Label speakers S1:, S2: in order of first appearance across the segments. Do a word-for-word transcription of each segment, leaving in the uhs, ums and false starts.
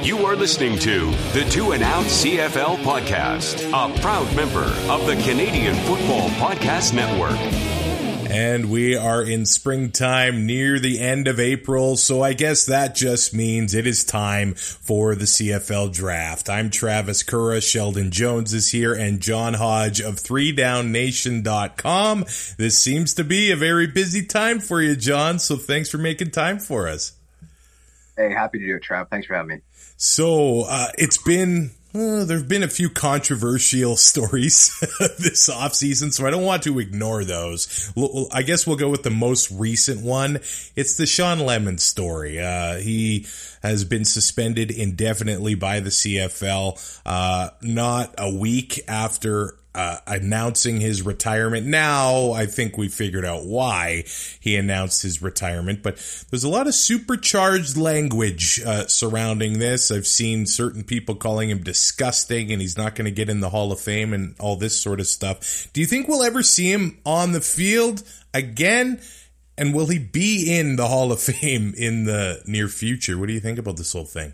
S1: You are listening to the Two and Out C F L podcast, a proud member of the Canadian Football Podcast Network.
S2: And we are in springtime near the end of April, so I guess that just means it is time for the C F L draft. I'm Travis Curra, Sheldon Jones is here, and John Hodge of three down nation dot com. This seems to be a very busy time for you, John, so thanks for making time for us.
S3: Hey, happy to do it, Trav. Thanks for having me.
S2: So, uh, it's been... Uh, there have been a few controversial stories this offseason, so I don't want to ignore those. Well, I guess we'll go with the most recent one. It's the Shawn Lemon story. Uh, he has been suspended indefinitely by the C F L, uh, not a week after Uh, announcing his retirement. Now, I think we figured out why he announced his retirement, but there's a lot of supercharged language uh, surrounding this. I've seen certain people calling him disgusting and he's not going to get in the Hall of Fame and all this sort of stuff. Do you think we'll ever see him on the field again? And will he be in the Hall of Fame in the near future? What do you think about this whole thing?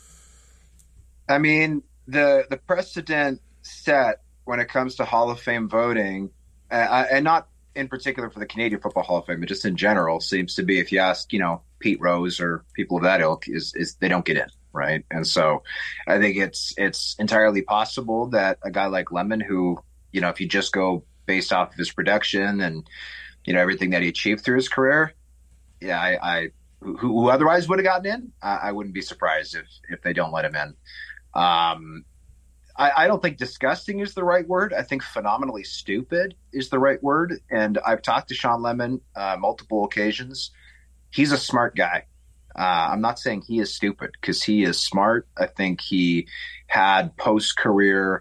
S3: I mean, the the precedent set when it comes to Hall of Fame voting, uh, and not in particular for the Canadian Football Hall of Fame, but just in general, seems to be, if you ask, you know, Pete Rose or people of that ilk, is is they don't get in, right? And so I think it's it's entirely possible that a guy like Lemon, who, you know, if you just go based off of his production and, you know, everything that he achieved through his career, yeah, I, I who, who otherwise would have gotten in, I, I wouldn't be surprised if if they don't let him in. Um, I, I don't think disgusting is the right word. I think phenomenally stupid is the right word. And I've talked to Shawn Lemon uh, multiple occasions. He's a smart guy. Uh, I'm not saying he is stupid because he is smart. I think he had post-career,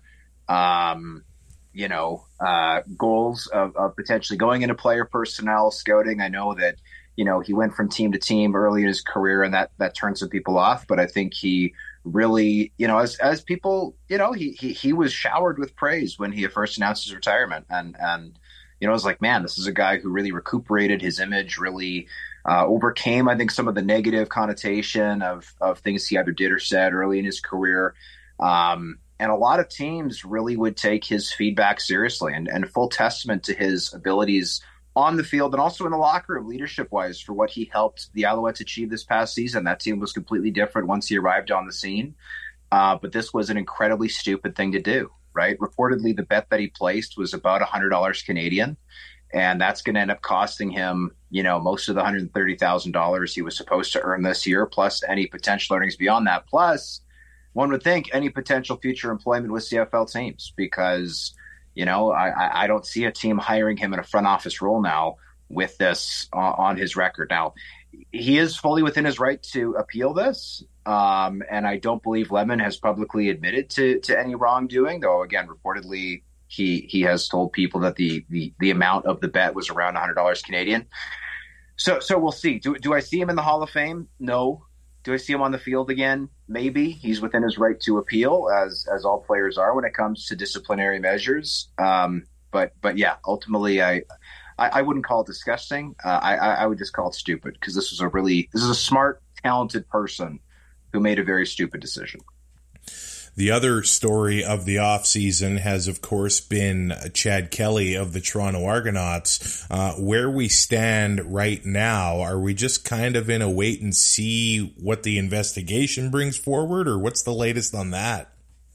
S3: um, you know, uh, goals of, of potentially going into player personnel, scouting. I know that, you know, he went from team to team early in his career and that, that turned some people off. But I think he really, you know, as as people, you know, he he he was showered with praise when he first announced his retirement, and and you know, I was like, man, this is a guy who really recuperated his image, really uh, overcame, I think, some of the negative connotation of of things he either did or said early in his career, um, and a lot of teams really would take his feedback seriously, and and full testament to his abilities on the field and also in the locker room, leadership-wise, for what he helped the Alouettes achieve this past season. That team was completely different once he arrived on the scene. Uh, but this was an incredibly stupid thing to do, right? Reportedly, the bet that he placed was about one hundred dollars Canadian, and that's going to end up costing him, you know, most of the one hundred thirty thousand dollars he was supposed to earn this year, plus any potential earnings beyond that. Plus, one would think any potential future employment with C F L teams, because – You know, I, I don't see a team hiring him in a front office role now with this uh, on his record. Now, he is fully within his right to appeal this, um, and I don't believe Lemon has publicly admitted to to any wrongdoing, though, again, reportedly, he he has told people that the the, the amount of the bet was around one hundred dollars Canadian. So, so we'll see. Do, do I see him in the Hall of Fame? No. Do I see him on the field again? Maybe. He's within his right to appeal, as as all players are when it comes to disciplinary measures. Um, but but yeah, ultimately, I I, I wouldn't call it disgusting. Uh, I I would just call it stupid, because this was a really this is a smart, talented person who made a very stupid decision.
S2: The other story of the offseason has, of course, been Chad Kelly of the Toronto Argonauts. Uh, where we stand right now, are we just kind of in a wait and see what the investigation brings forward, or what's the latest on that?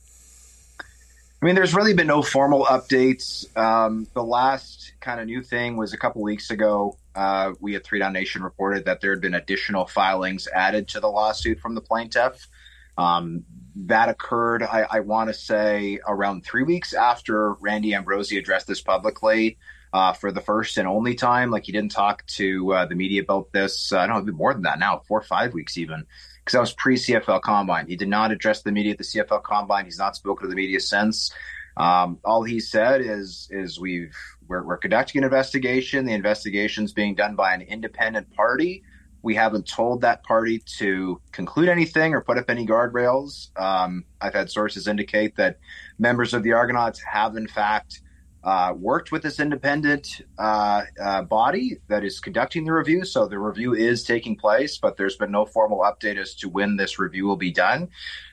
S3: I mean, there's really been no formal updates. Um, the last kind of new thing was a couple weeks ago. Uh, we at three down Nation reported that there had been additional filings added to the lawsuit from the plaintiff. Um, that occurred, I, I want to say, around three weeks after Randy Ambrosie addressed this publicly uh, for the first and only time. Like, he didn't talk to uh, the media about this. Uh, I don't know, more than that now, four or five weeks even, because that was pre-C F L Combine. He did not address the media at the C F L Combine. He's not spoken to the media since. Um, all he said is is we've we're, we're conducting an investigation. The investigation's being done by an independent party. We haven't told that party to conclude anything or put up any guardrails. Um, I've had sources indicate that members of the Argonauts have, in fact, uh, worked with this independent uh, uh, body that is conducting the review. So the review is taking place, but there's been no formal update as to when this review will be done.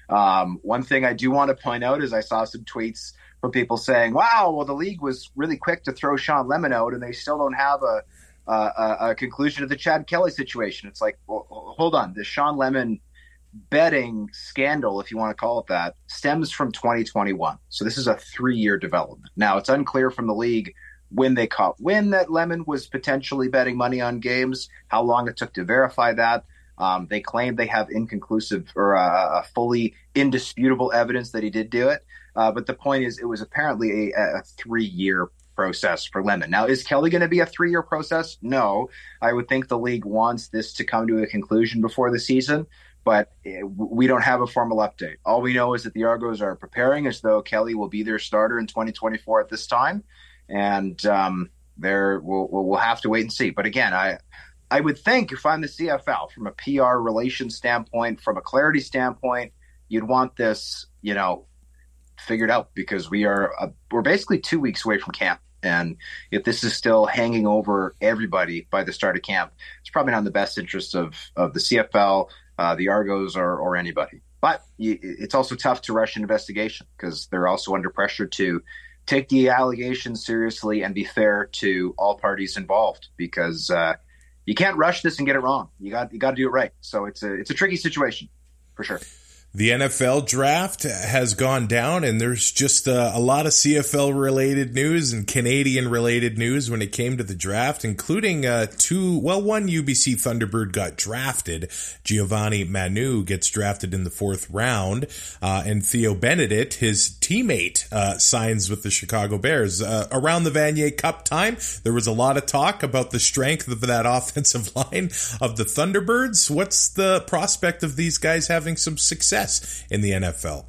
S3: Um, one thing I do want to point out is I saw some tweets from people saying, wow, well, the league was really quick to throw Sean Lemon out and they still don't have a, a, a conclusion to the Chad Kelly situation. It's like, well, hold on. The Sean Lemon betting scandal, if you want to call it that, stems from twenty twenty-one. So this is a three-year development. Now, it's unclear from the league when they caught wind that Lemon was potentially betting money on games, how long it took to verify that. Um, they claim they have inconclusive or uh, fully indisputable evidence that he did do it. Uh, but the point is, it was apparently a, a three-year process for Lemon. Now, is Kelly going to be a three-year process? No. I would think the league wants this to come to a conclusion before the season, but we don't have a formal update. All we know is that the Argos are preparing as though Kelly will be their starter in twenty twenty-four at this time, and um, there we'll, we'll have to wait and see. But again, I I would think if I'm the C F L, from a P R relations standpoint, from a clarity standpoint, you'd want this, you know, figured out, because we are uh, we're basically two weeks away from camp. And if this is still hanging over everybody by the start of camp, it's probably not in the best interest of, of the C F L, uh, the Argos, or, or anybody. But you, it's also tough to rush an investigation because they're also under pressure to take the allegations seriously and be fair to all parties involved, because uh, you can't rush this and get it wrong. You got you got to do it right. So it's a it's a tricky situation for sure.
S2: The N F L draft has gone down, and there's just uh, a lot of C F L-related news and Canadian-related news when it came to the draft, including uh, two, well, one U B C Thunderbird got drafted. Giovanni Manu gets drafted in the fourth round, uh, and Theo Benedict, his teammate, uh, signs with the Chicago Bears. Uh, around the Vanier Cup time, there was a lot of talk about the strength of that offensive line of the Thunderbirds. What's the prospect of these guys having some success in the N F L?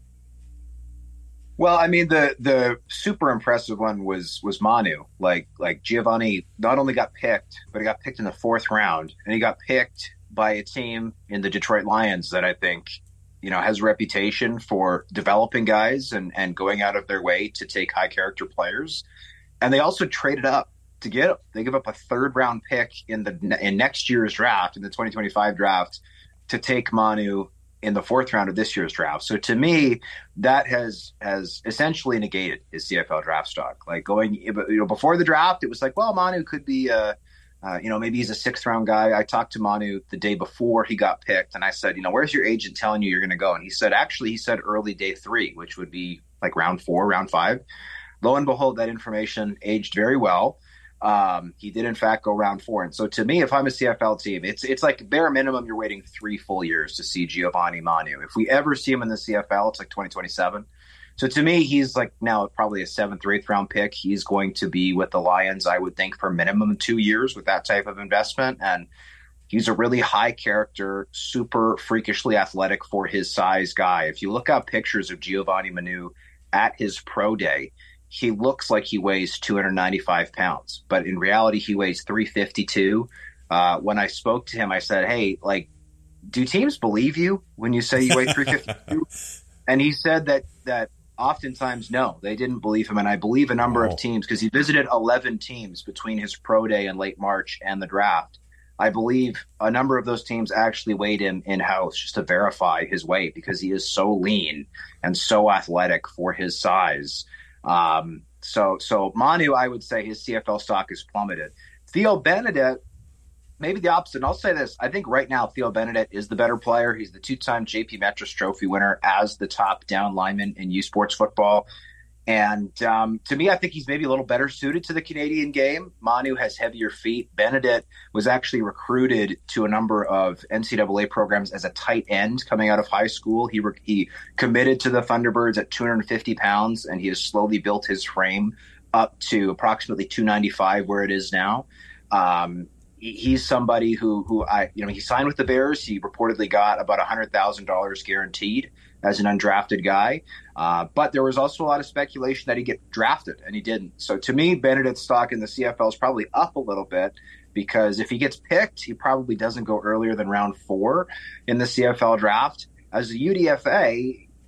S3: Well, I mean, the the super impressive one was was Manu. Like like Giovanni not only got picked, but he got picked in the fourth round, and he got picked by a team in the Detroit Lions that I think, you know, has a reputation for developing guys and and going out of their way to take high character players. And they also traded up to get him. They give up a third round pick in the in next year's draft, in the twenty twenty-five draft, to take Manu in the fourth round of this year's draft. So to me, that has has essentially negated his C F L draft stock. Like going, you know, before the draft, it was like, well, Manu could be, uh, uh, you know, maybe he's a sixth round guy. I talked to Manu the day before he got picked, and I said, you know, where's your agent telling you you're going to go? And he said, actually, he said early day three, which would be like round four, round five. Lo and behold, that information aged very well. Um, he did, in fact, go round four. And so to me, if I'm a C F L team, it's it's like bare minimum you're waiting three full years to see Giovanni Manu. If we ever see him in the C F L, it's like twenty twenty-seven. So to me, he's like now probably a seventh or eighth round pick. He's going to be with the Lions, I would think, for minimum two years with that type of investment. And he's a really high character, super freakishly athletic for his size guy. If you look up pictures of Giovanni Manu at his pro day, he looks like he weighs two hundred ninety-five pounds, but in reality, he weighs three fifty-two. Uh, when I spoke to him, I said, hey, like, do teams believe you when you say you weigh three fifty-two? And he said that, that oftentimes, no, they didn't believe him. And I believe a number oh. of teams, because he visited eleven teams between his pro day in late March and the draft. I believe a number of those teams actually weighed him in-house just to verify his weight, because he is so lean and so athletic for his size. Um, so, so Manu, I would say his C F L stock is plummeted. Theo Benedict, maybe the opposite. And I'll say this. I think right now, Theo Benedict is the better player. He's the two-time J P Metros Trophy winner as the top down lineman in U Sports football. And, um, to me, I think he's maybe a little better suited to the Canadian game. Manu has heavier feet. Benedict was actually recruited to a number of N C double A programs as a tight end coming out of high school. He re- he committed to the Thunderbirds at two hundred fifty pounds, and he has slowly built his frame up to approximately two ninety-five, where it is now. Um, he, he's somebody who, who I, you know, he signed with the Bears. He reportedly got about one hundred thousand dollars guaranteed as an undrafted guy. Uh, but there was also a lot of speculation that he'd get drafted, and he didn't. So to me, Benedict's stock in the C F L is probably up a little bit, because if he gets picked, he probably doesn't go earlier than round four in the C F L draft. As a U D F A,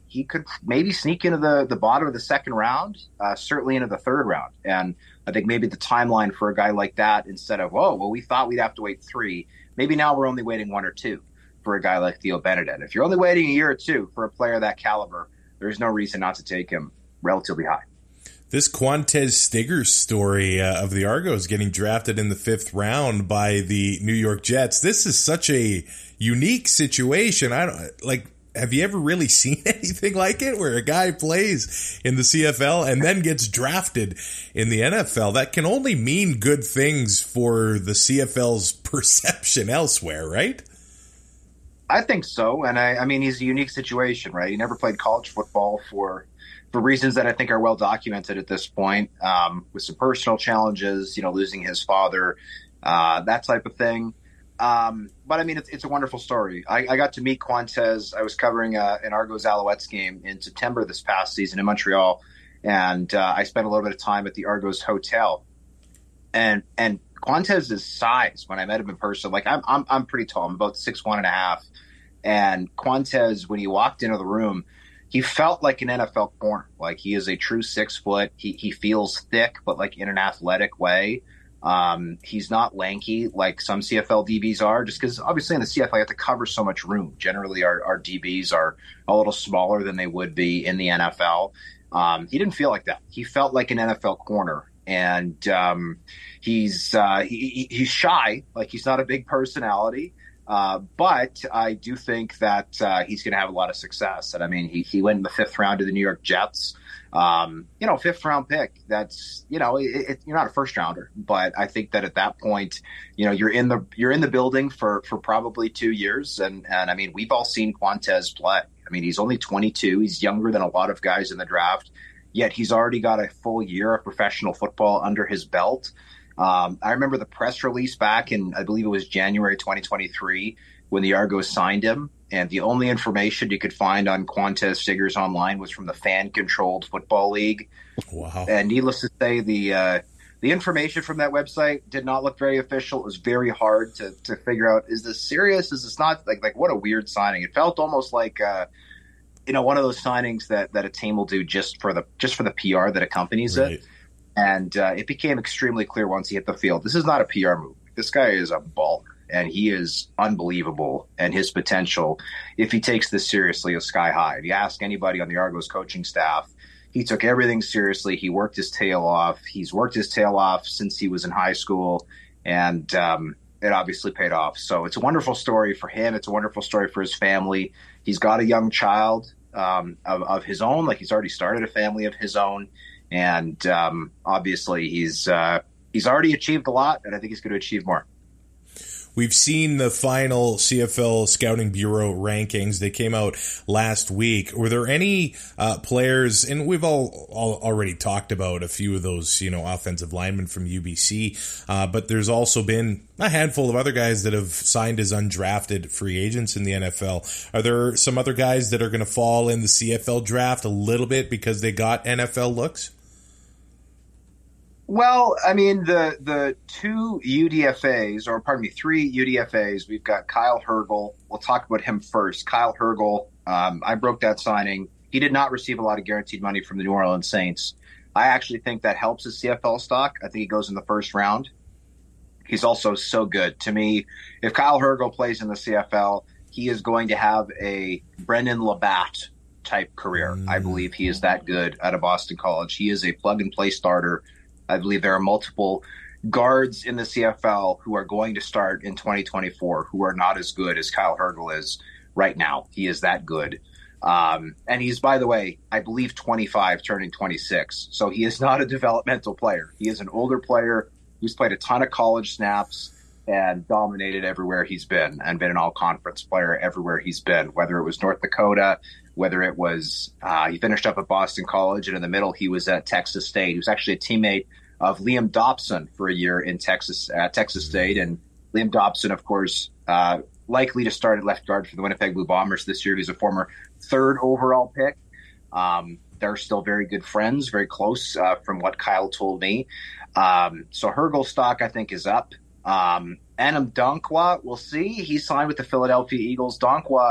S3: he could maybe sneak into the, the bottom of the second round, uh, certainly into the third round. And I think maybe the timeline for a guy like that, instead of, oh, well, we thought we'd have to wait three, maybe now we're only waiting one or two for a guy like Theo Benedett. If you're only waiting a year or two for a player of that caliber, there's no reason not to take him relatively high.
S2: This Quantez Stiggers story uh, of the Argos getting drafted in the fifth round by the New York Jets. This is such a unique situation. I don't like. Have you ever really seen anything like it where a guy plays in the C F L and then gets drafted in the N F L? That can only mean good things for the C F L's perception elsewhere, right?
S3: I think so. And I, I mean, he's a unique situation, right? He never played college football for for reasons that I think are well documented at this point, um, with some personal challenges, you know, losing his father, uh, that type of thing. Um, but I mean, it's, it's a wonderful story. I, I got to meet Quantez. I was covering uh, an Argos Alouettes game in September this past season in Montreal. And uh, I spent a little bit of time at the Argos Hotel. And, and Quantez's size, when I met him in person, like I'm, I'm, I'm pretty tall. I'm about six, one and a half. And Quantez, when he walked into the room, he felt like an N F L corner. Like he is a true six foot. He he feels thick, but like in an athletic way. Um, he's not lanky like some C F L D Bs are, just because obviously in the C F L you have to cover so much room. Generally, our, our D Bs are a little smaller than they would be in the N F L. Um, he didn't feel like that. He felt like an N F L corner. And um, he's uh, he, he's shy. Like he's not a big personality. Uh, but I do think that uh, he's going to have a lot of success. And I mean, he, he went in the fifth round to the New York Jets. Um, you know, fifth round pick. That's, you know, it, it, you're not a first rounder, but I think that at that point, you know, you're in the you're in the building for, for probably two years. And and I mean, we've all seen Quantez play. I mean, he's only twenty-two. He's younger than a lot of guys in the draft, yet he's already got a full year of professional football under his belt. Um, I remember the press release back in, I believe it was January twenty twenty-three, when the Argos signed him. And the only information you could find on Quantez Stiggers online was from the fan-controlled football league.
S2: Wow. And
S3: needless to say, the uh, the information from that website did not look very official. It was very hard to, to figure out, is this serious? Is this not? Like, like what a weird signing. It felt almost like, uh, you know, one of those signings that, that a team will do just for the just for the P R that accompanies right. it. And uh, it became extremely clear once he hit the field, this is not a P R move. This guy is a baller, and he is unbelievable. And his potential, if he takes this seriously, is sky high. If you ask anybody on the Argos coaching staff, he took everything seriously. He worked his tail off. He's worked his tail off since he was in high school, and um, it obviously paid off. So it's a wonderful story for him. It's a wonderful story for his family. He's got a young child um, of, of his own. Like, he's already started a family of his own. And um, obviously, he's uh, he's already achieved a lot, and I think he's going to achieve more.
S2: We've seen the final C F L Scouting Bureau rankings. They came out last week. Were there any uh, players, and we've all, all already talked about a few of those, you know, offensive linemen from U B C, uh, but there's also been a handful of other guys that have signed as undrafted free agents in the N F L. Are there some other guys that are going to fall in the C F L draft a little bit because they got N F L looks?
S3: Well, I mean, the the two U D F As, or pardon me, three U D F As, we've got Kyle Hergel. We'll talk about him first. Kyle Hergel, um, I broke that signing. He did not receive a lot of guaranteed money from the New Orleans Saints. I actually think that helps his C F L stock. I think he goes in the first round. He's also so good. To me, if Kyle Hergel plays in the C F L, he is going to have a Brendan Labatt type career. Mm. I believe he is that good out of Boston College. He is a plug-and-play starter. I believe there are multiple guards in the C F L who are going to start in twenty twenty-four who are not as good as Kyle Hergel is right now. He is that good. Um, and he's, by the way, I believe twenty-five, turning twenty-six. So he is not a developmental player. He is an older player who's played a ton of college snaps and dominated everywhere he's been, and been an all-conference player everywhere he's been, whether it was North Dakota, whether it was uh, he finished up at Boston College, and in the middle he was at Texas State. He was actually a teammate of Liam Dobson for a year in Texas at Texas State. And Liam Dobson, of course, uh, likely to start at left guard for the Winnipeg Blue Bombers this year. He's a former third overall pick. Um, they're still very good friends, very close uh, from what Kyle told me. Um, so Hergel stock, I think, is up. Um, Anam Dankwa, we'll see. He signed with the Philadelphia Eagles. Dankwa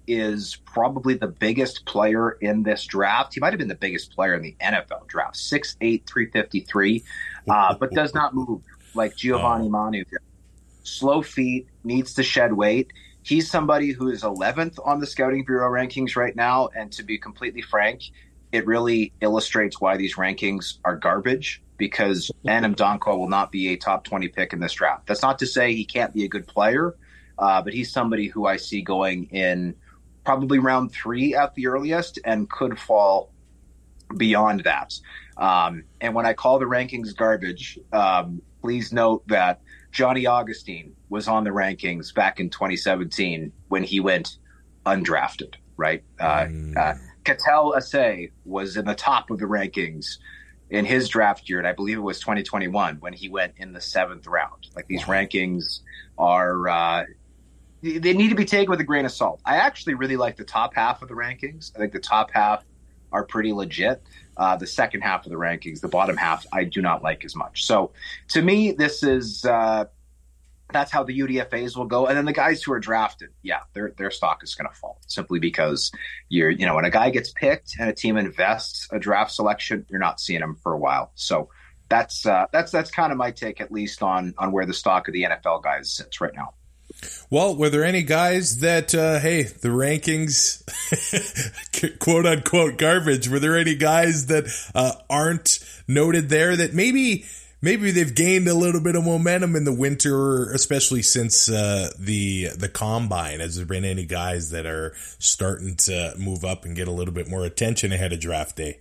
S3: is probably the biggest player in this draft. He might have been the biggest player in the N F L draft, six eight, three fifty-three, uh, but does not move like Giovanni Manu. Slow feet, needs to shed weight. He's somebody who is eleventh on the Scouting Bureau rankings right now, and to be completely frank, it really illustrates why these rankings are garbage, because Anam Donko will not be a top twenty pick in this draft. That's not to say he can't be a good player, uh, but he's somebody who I see going in probably round three at the earliest and could fall beyond that. Um, and when I call the rankings garbage, um, please note that Johnny Augustine was on the rankings back in twenty seventeen when he went undrafted, right? Uh, mm. uh, Ketel Asay was in the top of the rankings in his draft year, and I believe it was twenty twenty-one when he went in the seventh round. Like, these wow. rankings are uh, they need to be taken with a grain of salt. I actually really like the top half of the rankings. I think the top half are pretty legit. Uh, the second half of the rankings, the bottom half, I do not like as much. So to me, this is uh, that's how the U D F As will go. And then the guys who are drafted, yeah, their their stock is going to fall simply because you're you know when a guy gets picked and a team invests a draft selection, you're not seeing him for a while. So that's uh, that's that's kind of my take, at least on on where the stock of the N F L guys sits right now.
S2: Well, were there any guys that, uh, hey, the rankings, quote unquote, garbage? Were there any guys that uh, aren't noted there that maybe maybe they've gained a little bit of momentum in the winter, especially since uh, the the combine? Has there been any guys that are starting to move up and get a little bit more attention ahead of draft day?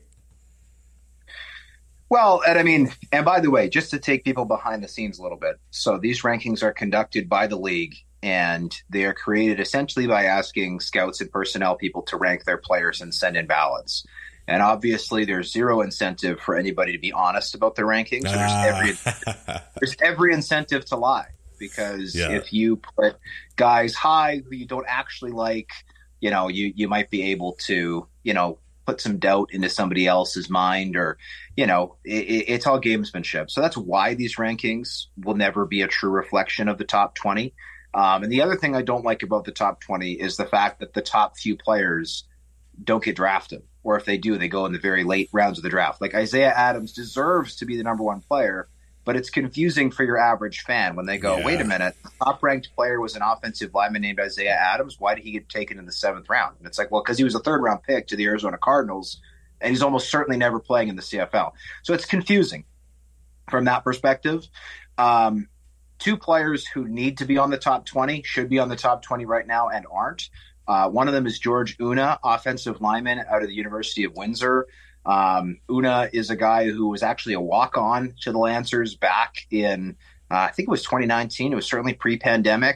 S3: Well, and I mean, and by the way, just to take people behind the scenes a little bit. So these rankings are conducted by the league, and they are created essentially by asking scouts and personnel people to rank their players and send in ballots. And obviously there's zero incentive for anybody to be honest about their rankings. So
S2: ah.
S3: there's, every, there's every incentive to lie, because
S2: yeah.
S3: if you put guys high who you don't actually like, you know, you, you might be able to, you know, put some doubt into somebody else's mind, or, you know, it, it's all gamesmanship. So that's why these rankings will never be a true reflection of the top twenty. Um, and the other thing I don't like about the top twenty is the fact that the top few players don't get drafted, or if they do, they go in the very late rounds of the draft. Like, Isaiah Adams deserves to be the number one player, but it's confusing for your average fan when they go,
S2: yeah.
S3: wait a minute, the top-ranked player was an offensive lineman named Isaiah Adams. Why did he get taken in the seventh round? And it's like, well, because he was a third-round pick to the Arizona Cardinals, and he's almost certainly never playing in the C F L. So it's confusing from that perspective. Um, two players who need to be on the top twenty, should be on the top twenty right now, and aren't. Uh, one of them is George Una, offensive lineman out of the University of Windsor. Um, Una is a guy who was actually a walk-on to the Lancers back in, uh, I think it was twenty nineteen. It was certainly pre-pandemic.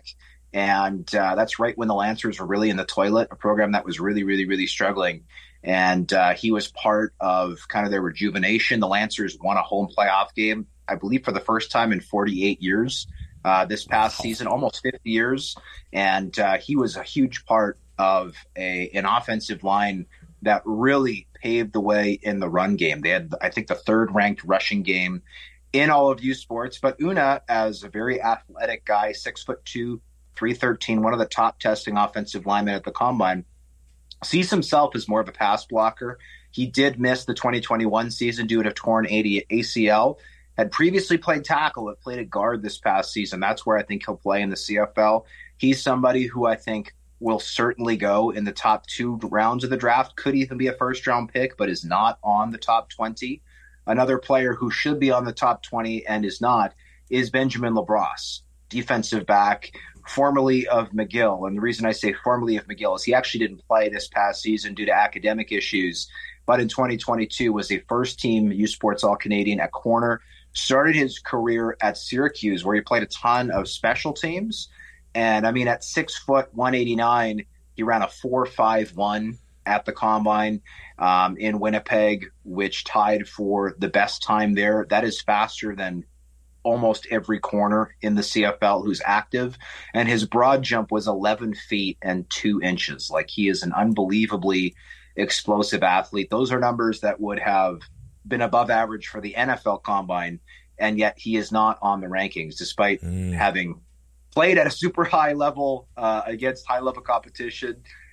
S3: And uh, that's right when the Lancers were really in the toilet, a program that was really, really, really struggling. And uh, he was part of kind of their rejuvenation. The Lancers won a home playoff game, I believe, for the first time in forty-eight years uh, this past season, almost fifty years. And uh, he was a huge part of a an offensive line that really paved the way in the run game. They had, I think, the third ranked rushing game in all of youth sports. But Una, as a very athletic guy, six foot two, three thirteen, one of the top testing offensive linemen at the combine, sees himself as more of a pass blocker. He did miss the twenty twenty-one season due to torn A C L. Had previously played tackle, but played at guard this past season. That's where I think he'll play in the C F L. He's somebody who I think will certainly go in the top two rounds of the draft, could even be a first-round pick, but is not on the top twenty. Another player who should be on the top twenty and is not is Benjamin LaBrosse, defensive back, formerly of McGill. And the reason I say formerly of McGill is he actually didn't play this past season due to academic issues, but in twenty twenty-two was a first-team U Sports All-Canadian at corner. Started his career at Syracuse, where he played a ton of special teams. And I mean, at six foot one eighty-nine, he ran a four five one at the combine um, in Winnipeg, which tied for the best time there. That is faster than almost every corner in the C F L who's active. And his broad jump was eleven feet and two inches. Like, he is an unbelievably explosive athlete. Those are numbers that would have been above average for the N F L combine, and yet he is not on the rankings, despite mm. having played at a super high level uh, against high level competition,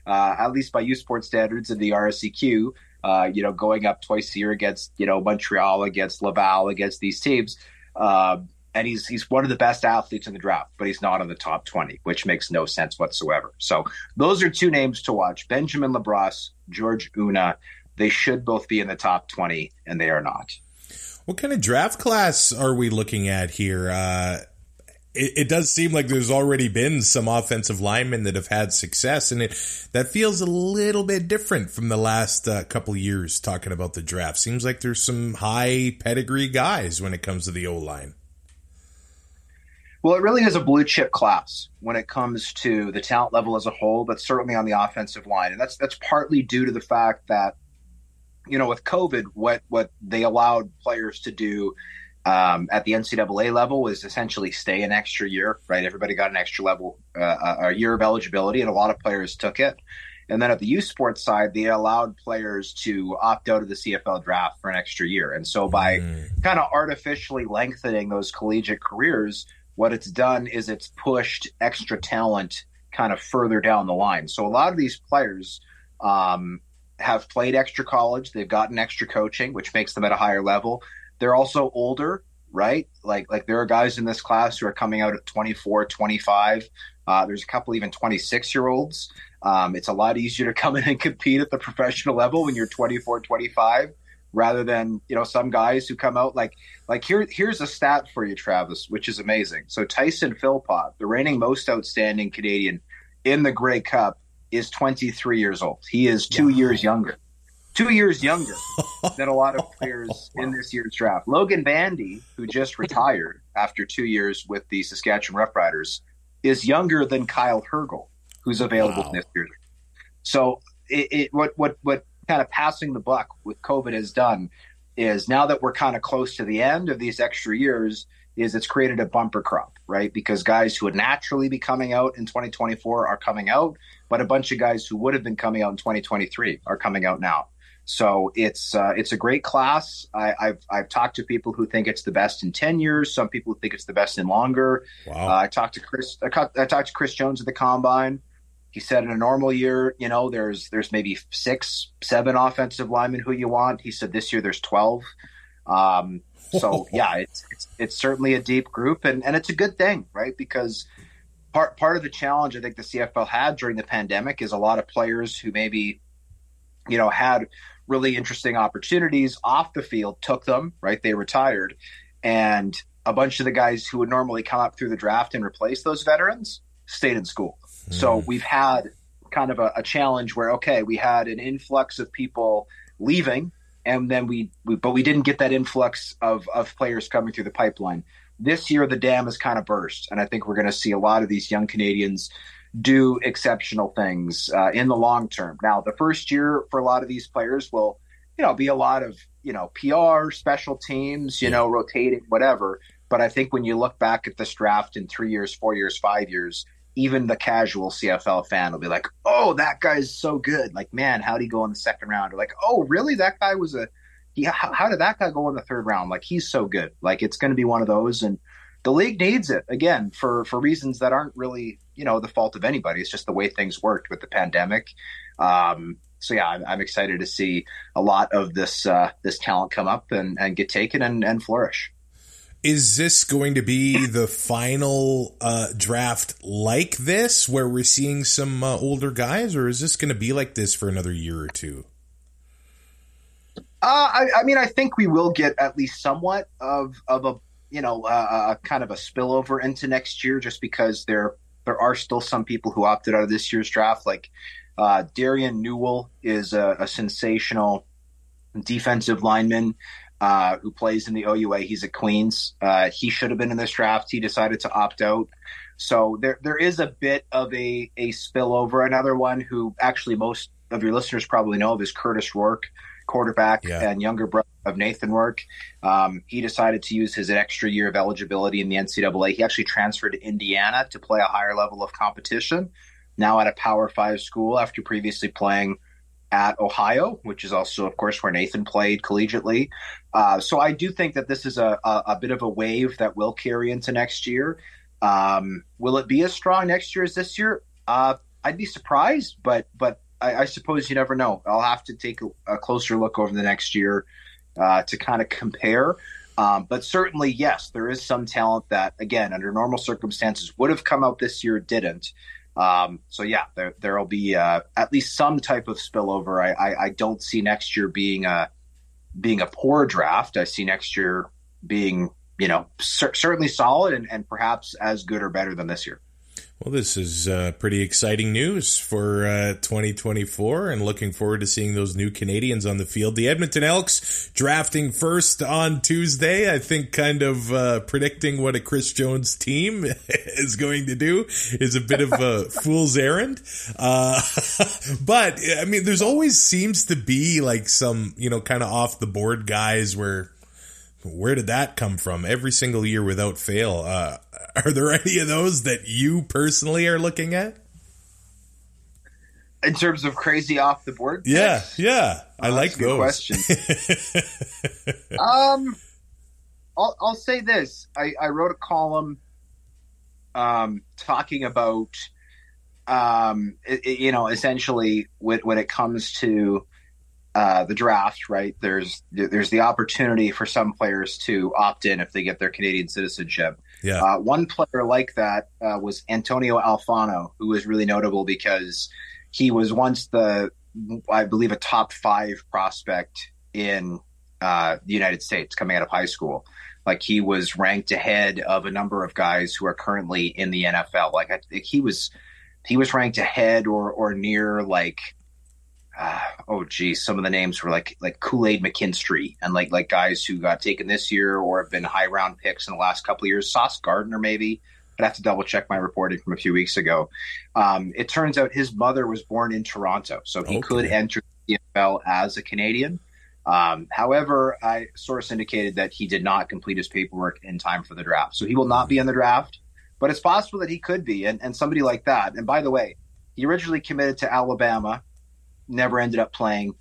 S3: uh, at least by U Sports standards in the R S E Q, uh, you know, going up twice a year against, you know, Montreal, against Laval, against these teams. Uh, and he's he's one of the best athletes in the draft, but he's not on the top twenty, which makes no sense whatsoever. So those are two names to watch: Benjamin Labrosse, George Una. They should both be in the top twenty, and they are not.
S2: What kind of draft class are we looking at here? Uh, it, it does seem like there's already been some offensive linemen that have had success, and it that feels a little bit different from the last uh, couple of years talking about the draft. Seems like there's some high pedigree guys when it comes to the O-line.
S3: Well, it really is a blue chip class when it comes to the talent level as a whole, but certainly on the offensive line. And that's that's partly due to the fact that, you know, with COVID, what, what they allowed players to do um, at the N C double A level was essentially stay an extra year, right? Everybody got an extra level, uh, a year of eligibility, and a lot of players took it. And then at the U Sports side, they allowed players to opt out of the C F L draft for an extra year. And so by mm. kind of artificially lengthening those collegiate careers, what it's done is it's pushed extra talent kind of further down the line. So a lot of these players um, have played extra college. They've gotten extra coaching, which makes them at a higher level. They're also older, right? Like, like there are guys in this class who are coming out at twenty-four, twenty-five. Uh, there's a couple even twenty-six year olds. Um, it's a lot easier to come in and compete at the professional level when you're twenty-four, twenty-five. Rather than, you know, some guys who come out like, like here, here's a stat for you, Travis, which is amazing. So Tyson Philpott, the reigning most outstanding Canadian in the Grey Cup, is twenty-three years old. He is two wow. years younger, two years younger than a lot of players wow. in this year's draft. Logan Bandy, who just retired after two years with the Saskatchewan Roughriders, is younger than Kyle Hergel, who's available wow. in this year's. So it, it what, what, what, kind of passing the buck with COVID has done is now that we're kind of close to the end of these extra years is it's created a bumper crop, right? Because guys who would naturally be coming out in twenty twenty-four are coming out, but a bunch of guys who would have been coming out in twenty twenty-three are coming out now. So it's uh, it's a great class. I, I've I've talked to people who think it's the best in ten years. Some people who think it's the best in longer.
S2: Wow.
S3: Uh, I talked to Chris. I, ca- I talked to Chris Jones at the Combine. He said in a normal year, you know, there's there's maybe six, seven offensive linemen who you want. He said this year there's twelve. Um, so yeah, it's, it's it's certainly a deep group, and, and it's a good thing, right? Because part part of the challenge I think the C F L had during the pandemic is a lot of players who maybe, you know, had really interesting opportunities off the field, took them, right? They retired, and a bunch of the guys who would normally come up through the draft and replace those veterans stayed in school. So we've had kind of a, a challenge where, okay, we had an influx of people leaving, and then we, we but we didn't get that influx of, of players coming through the pipeline. This year, the dam has kind of burst, and I think we're going to see a lot of these young Canadians do exceptional things uh, in the long term. Now, the first year for a lot of these players will, you know, be a lot of, you know, P R, special teams, you know, rotating, whatever. But I think when you look back at this draft in three years, four years, five years, even the casual C F L fan will be like, oh, that guy's so good. Like, man, how'd he go in the second round? Or like, oh, really? That guy was a – how, how did that guy go in the third round? Like, he's so good. Like, it's going to be one of those. And the league needs it, again, for, for reasons that aren't really, you know, the fault of anybody. It's just the way things worked with the pandemic. Um, so, yeah, I'm, I'm excited to see a lot of this uh, this talent come up and, and get taken and, and flourish.
S2: Is this going to be the final uh, draft like this, where we're seeing some uh, older guys, or is this going to be like this for another year or two?
S3: Uh, I, I mean, I think we will get at least somewhat of of a you know uh, a kind of a spillover into next year, just because there there are still some people who opted out of this year's draft. Like uh, Darian Newell is a, a sensational defensive lineman. Uh, who plays in the O U A. He's at Queens. Uh, he should have been in this draft. He decided to opt out. So there there is a bit of a, a spillover. Another one who actually most of your listeners probably know of is Curtis Rourke, quarterback yeah. and younger brother of Nathan Rourke. Um, he decided to use his extra year of eligibility in the N C double A. He actually transferred to Indiana to play a higher level of competition, now at a Power Five school after previously playing at Ohio, which is also, of course, where Nathan played collegiately. Uh, so I do think that this is a, a, a bit of a wave that will carry into next year. Um, will it be as strong next year as this year? Uh, I'd be surprised, but but I, I suppose you never know. I'll have to take a, a closer look over the next year uh, to kind of compare. Um, but certainly, yes, there is some talent that, again, under normal circumstances would have come out this year, didn't. Um, so, yeah, there there will be uh, at least some type of spillover. I, I, I don't see next year being a, being a poor draft. I see next year being, you know, cer- certainly solid and, and perhaps as good or better than this year.
S2: Well, this is uh, pretty exciting news for uh, twenty twenty-four, and looking forward to seeing those new Canadians on the field. The Edmonton Elks drafting first on Tuesday, I think kind of uh, predicting what a Chris Jones team is going to do is a bit of a fool's errand. Uh, but, I mean, there's always seems to be like some, you know, kind of off the board guys where, where did that come from? Every single year without fail. Uh, are there any of those that you personally are looking at?
S3: In terms of crazy off the board picks?
S2: Yeah, yeah. I
S3: oh,
S2: like those.
S3: Question. um, I'll, I'll say this. I, I wrote a column um, talking about, um, it, it, you know, essentially when, when it comes to Uh, the draft, right? There's there's the opportunity for some players to opt in if they get their Canadian citizenship.
S2: Yeah.
S3: Uh, one player like that uh, was Antonio Alfano, who was really notable because he was once the, I believe, a top five prospect in uh, the United States coming out of high school. Like he was ranked ahead of a number of guys who are currently in the N F L. Like I think he was he was ranked ahead or or near like. Uh, oh geez, some of the names were like like Kool-Aid McKinstry and like like guys who got taken this year or have been high round picks in the last couple of years. Sauce Gardner, maybe. I'd have to double check my reporting from a few weeks ago. Um, it turns out his mother was born in Toronto, so he okay. could enter the N F L as a Canadian. Um, however, I source indicated that he did not complete his paperwork in time for the draft, so he will not be in the draft. But it's possible that he could be, and, and somebody like that. And by the way, he originally committed to Alabama. Never ended up playing.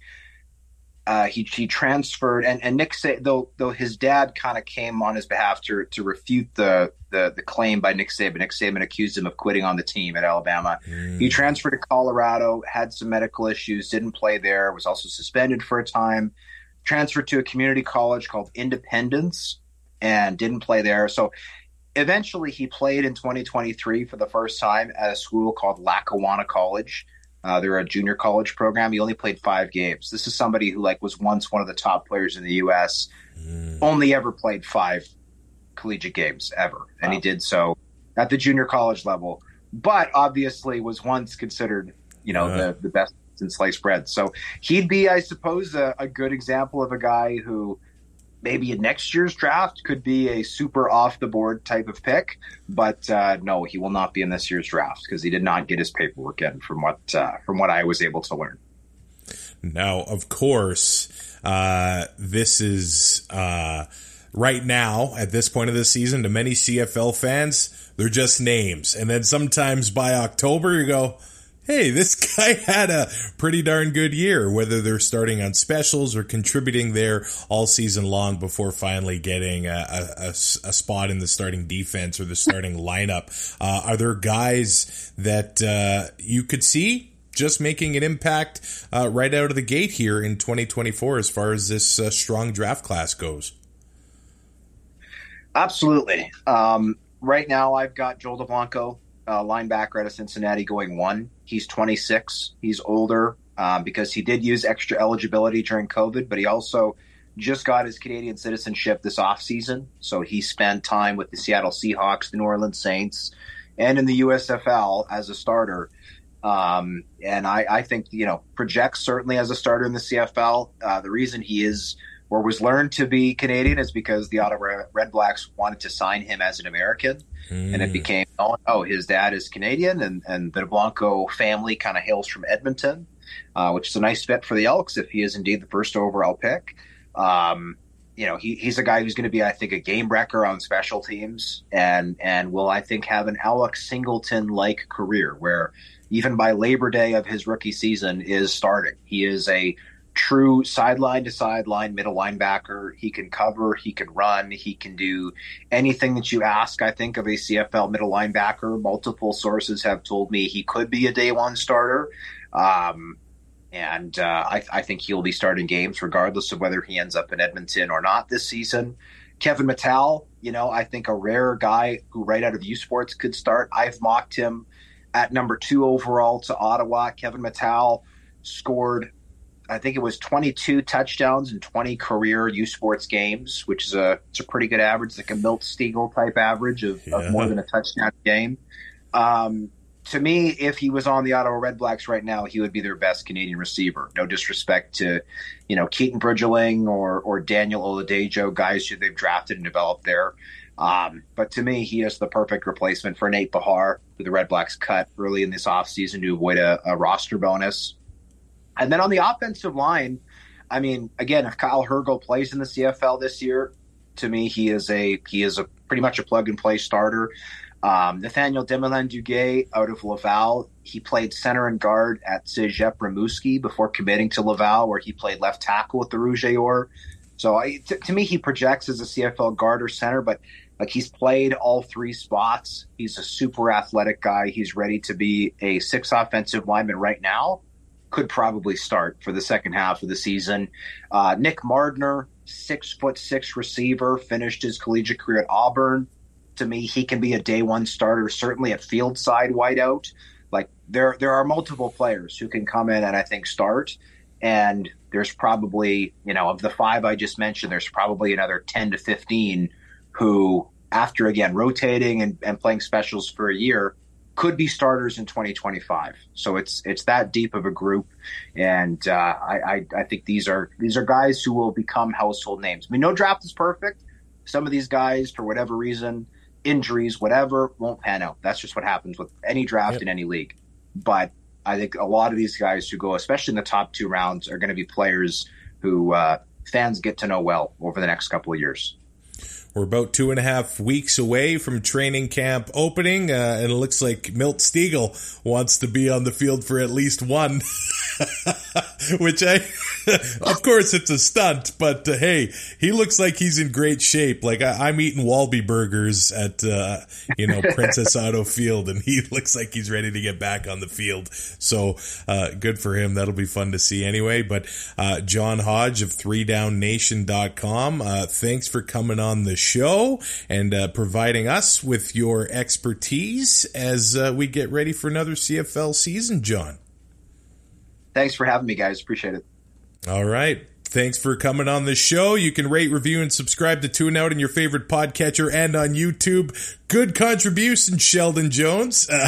S3: Uh, he he transferred, and, and Nick Sa- though though his dad kind of came on his behalf to to refute the, the the claim by Nick Saban. Nick Saban accused him of quitting on the team at Alabama. Mm. He transferred to Colorado, had some medical issues, didn't play there, was also suspended for a time. Transferred to a community college called Independence, and didn't play there. So eventually, he played in twenty twenty-three for the first time at a school called Lackawanna College. Uh, they're a junior college program. He only played five games. This is somebody who like was once one of the top players in the U S, mm. only ever played five collegiate games ever. And wow. he did so at the junior college level, but obviously was once considered, you know, uh. the, the best in sliced bread. So he'd be, I suppose, a, a good example of a guy who maybe in next year's draft could be a super off the board type of pick, but uh, no, he will not be in this year's draft because he did not get his paperwork in from what uh, from what I was able to learn.
S2: Now, of course, uh, this is uh, right now at this point of the season to many C F L fans, they're just names, and then sometimes by October you go, hey, this guy had a pretty darn good year, whether they're starting on specials or contributing there all season long before finally getting a, a, a spot in the starting defense or the starting lineup. Uh, are there guys that uh, you could see just making an impact uh, right out of the gate here in twenty twenty-four as far as this uh, strong draft class goes?
S3: Absolutely. Um, right now I've got Joel DeBlanco, Uh, linebacker out of Cincinnati, going one. He's twenty-six. He's older um, because he did use extra eligibility during COVID, but he also just got his Canadian citizenship this offseason. So he spent time with the Seattle Seahawks, the New Orleans Saints, and in the U S F L as a starter. Um, and I, I think, you know, projects certainly as a starter in the C F L. Uh, the reason he is or was learned to be Canadian is because the Ottawa Red Blacks wanted to sign him as an American. Mm. And it became, oh, oh, his dad is Canadian, and, and the Blanco family kind of hails from Edmonton, uh, which is a nice fit for the Elks if he is indeed the first overall pick. Um, you know, he, he's a guy who's going to be, I think, a game wrecker on special teams and, and will, I think, have an Alex Singleton-like career where even by Labor Day of his rookie season is starting. He is a true sideline to sideline middle linebacker. He can cover, he can run, he can do anything that you ask, I think, of a C F L middle linebacker. Multiple sources have told me he could be a day one starter. Um, and uh, I, I think he'll be starting games regardless of whether he ends up in Edmonton or not this season. Kevin Mattel, you know, I think a rare guy who right out of U Sports could start. I've mocked him at number two overall to Ottawa. Kevin Mattel scored, I think it was twenty-two touchdowns in twenty career U Sports games, which is a it's a pretty good average, like a Milt Stegall type average of, yeah. of more than a touchdown a game. Um, to me, if he was on the Ottawa Redblacks right now, he would be their best Canadian receiver. No disrespect to, you know, Keaton Bridgeling or or Daniel Oladejo, guys who they've drafted and developed there. Um, but to me, he is the perfect replacement for Nate Behar, who the Redblacks cut early in this offseason to avoid a, a roster bonus. And then on the offensive line, I mean, again, if Kyle Hergel plays in the C F L this year, to me, he is a he is a pretty much a plug and play starter. Um, Nathaniel Desmoulins-Duguay out of Laval, he played center and guard at Cégep Rimouski before committing to Laval, where he played left tackle with the Rouge et Or. So I, t- to me, he projects as a C F L guard or center, but like he's played all three spots. He's a super athletic guy. He's ready to be a six offensive lineman right now. Could probably start for the second half of the season. Uh, Nick Mardner, six foot six receiver, finished his collegiate career at Auburn. To me, he can be a day one starter, certainly a field side wideout. Like there, there are multiple players who can come in and I think start. And there's probably, you know, of the five I just mentioned, there's probably another ten to fifteen who, after again rotating and, and playing specials for a year, could be starters in twenty twenty-five. So it's it's that deep of a group, and uh, I, I I think these are these are guys who will become household names. I mean, no draft is perfect. Some of these guys, for whatever reason, injuries, whatever, won't pan out. That's just what happens with any draft yep. in any league. But I think a lot of these guys who go, especially in the top two rounds, are going to be players who uh, fans get to know well over the next couple of years.
S2: We're about two and a half weeks away from training camp opening, uh, and it looks like Milt Stegall wants to be on the field for at least one, which I, of course it's a stunt, but uh, hey, he looks like he's in great shape. Like I, I'm eating Walby burgers at, uh, you know, Princess Auto Field, and he looks like he's ready to get back on the field. So, uh, good for him. That'll be fun to see anyway. But, uh, John Hodge of three down nation dot com, uh, thanks for coming on the show and uh, providing us with your expertise as uh, we get ready for another C F L season, John.
S3: Thanks for having me, guys. Appreciate it.
S2: All right. Thanks for coming on the show. You can rate, review, and subscribe to Tune Out in your favorite podcatcher and on YouTube. Good contribution, Sheldon Jones. Uh-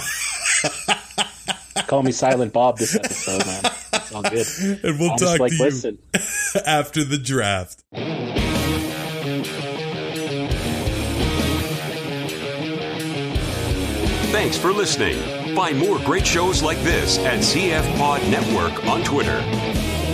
S4: Call me Silent Bob this episode, man. It's all good.
S2: And we'll
S4: I'll
S2: talk
S4: just, like,
S2: to you
S4: listen.
S2: after the draft.
S1: Thanks for listening. Find more great shows like this at C F Pod Network on Twitter.